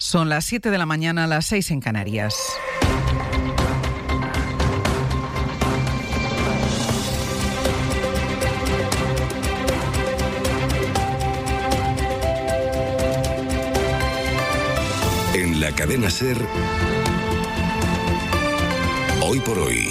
Son las 7 de la mañana, las 6 en Canarias. En la cadena SER, Hoy por Hoy,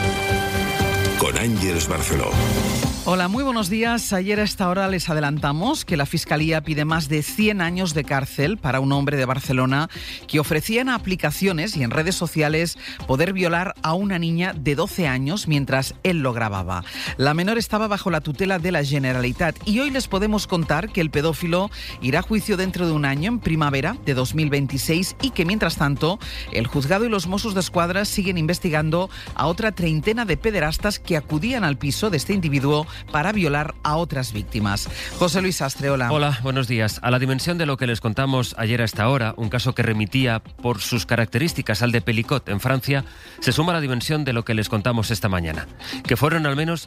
con Ángeles Barceló. Hola, muy buenos días. Ayer a esta hora les adelantamos que la Fiscalía pide más de 100 años de cárcel para un hombre de Barcelona que ofrecía en aplicaciones y en redes sociales poder violar a una niña de 12 años mientras él lo grababa. La menor estaba bajo la tutela de la Generalitat y hoy les podemos contar que el pedófilo irá a juicio dentro de un año, en primavera de 2026, y que mientras tanto el juzgado y los Mossos d'Esquadra siguen investigando a otra treintena de pederastas que acudían al piso de este individuo para violar a otras víctimas. José Luis Sastre, hola. Hola, buenos días. A la dimensión de lo que les contamos ayer a esta hora, un caso que remitía por sus características al de Pelicot en Francia, se suma la dimensión de lo que les contamos esta mañana, que fueron al menos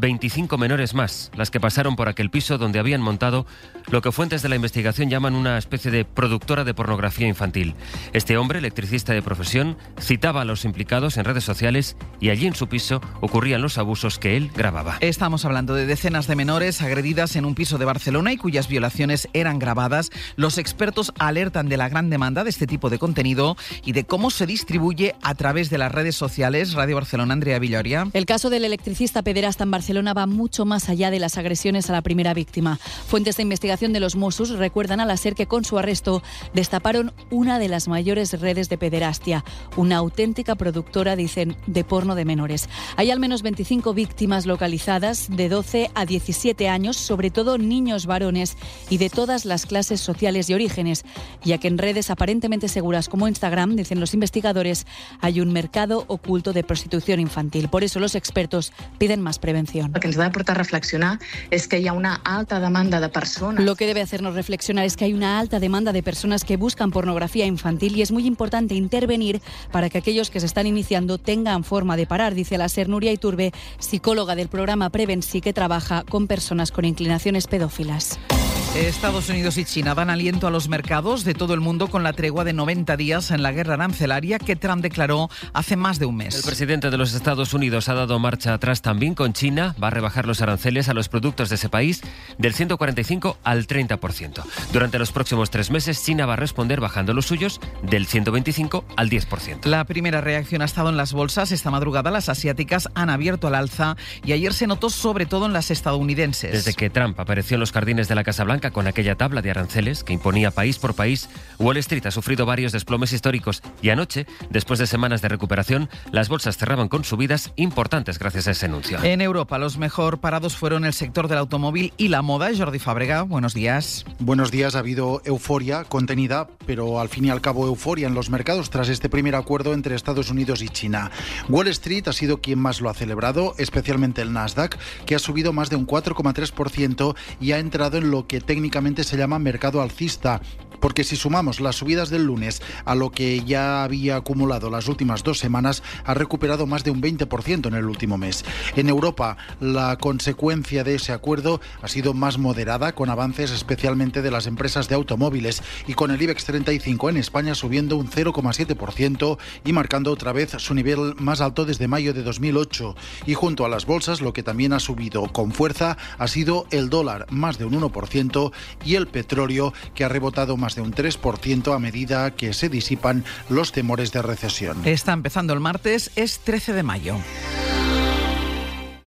25 menores más las que pasaron por aquel piso donde habían montado lo que fuentes de la investigación llaman una especie de productora de pornografía infantil. Este hombre, electricista de profesión, citaba a los implicados en redes sociales y allí en su piso ocurrían los abusos que él grababa. Estamos hablando de decenas de menores agredidas en un piso de Barcelona y cuyas violaciones eran grabadas. Los expertos alertan de la gran demanda de este tipo de contenido y de cómo se distribuye a través de las redes sociales. Radio Barcelona, Andrea Villoria. El caso del electricista pederasta en Barcelona va mucho más allá de las agresiones a la primera víctima. Fuentes de investigación de los Mossos recuerdan a la SER que con su arresto destaparon una de las mayores redes de pederastia, una auténtica productora, dicen, de porno de menores. Hay al menos 25 víctimas localizadas de 12 a 17 años, sobre todo niños varones y de todas las clases sociales y orígenes, ya que en redes aparentemente seguras como Instagram, dicen los investigadores, hay un mercado oculto de prostitución infantil. Por eso los expertos piden más prevención. El que ens ha de portar a reflexionar és que hi ha una alta demanda de persones. Lo que debe hacernos reflexionar es que hay una alta demanda de personas que buscan pornografía infantil y es muy importante intervenir para que aquellos que se están iniciando tengan forma de parar, dice la SER Núria Iturbe, psicóloga del programa Prevensi, que trabaja con personas con inclinaciones pedófilas. Estados Unidos y China dan aliento a los mercados de todo el mundo con la tregua de 90 días en la guerra arancelaria que Trump declaró hace más de un mes. El presidente de los Estados Unidos ha dado marcha atrás también con China. Va a rebajar los aranceles a los productos de ese país del 145 al 30%. Durante los próximos 3 meses, China va a responder bajando los suyos del 125 al 10%. La primera reacción ha estado en las bolsas. Esta madrugada las asiáticas han abierto al alza y ayer se notó sobre todo en las estadounidenses. Desde que Trump apareció en los jardines de la Casa Blanca con aquella tabla de aranceles que imponía país por país, Wall Street ha sufrido varios desplomes históricos y anoche, después de semanas de recuperación, las bolsas cerraban con subidas importantes gracias a ese anuncio. En Europa, los mejor parados fueron el sector del automóvil y la moda. Jordi Fàbrega, buenos días. Buenos días. Ha habido euforia contenida, pero al fin y al cabo euforia en los mercados tras este primer acuerdo entre Estados Unidos y China. Wall Street ha sido quien más lo ha celebrado, especialmente el Nasdaq, que ha subido más de un 4,3% y ha entrado en lo que técnicamente se llama mercado alcista, porque si sumamos las subidas del lunes a lo que ya había acumulado las últimas 2 semanas, ha recuperado más de un 20% en el último mes. En Europa, la consecuencia de ese acuerdo ha sido más moderada, con avances especialmente de las empresas de automóviles y con el IBEX 35 en España subiendo un 0,7% y marcando otra vez su nivel más alto desde mayo de 2008. Y junto a las bolsas, lo que también ha subido con fuerza ha sido el dólar, más de un 1%, y el petróleo, que ha rebotado más de un 3% a medida que se disipan los temores de recesión. Está empezando el martes, es 13 de mayo.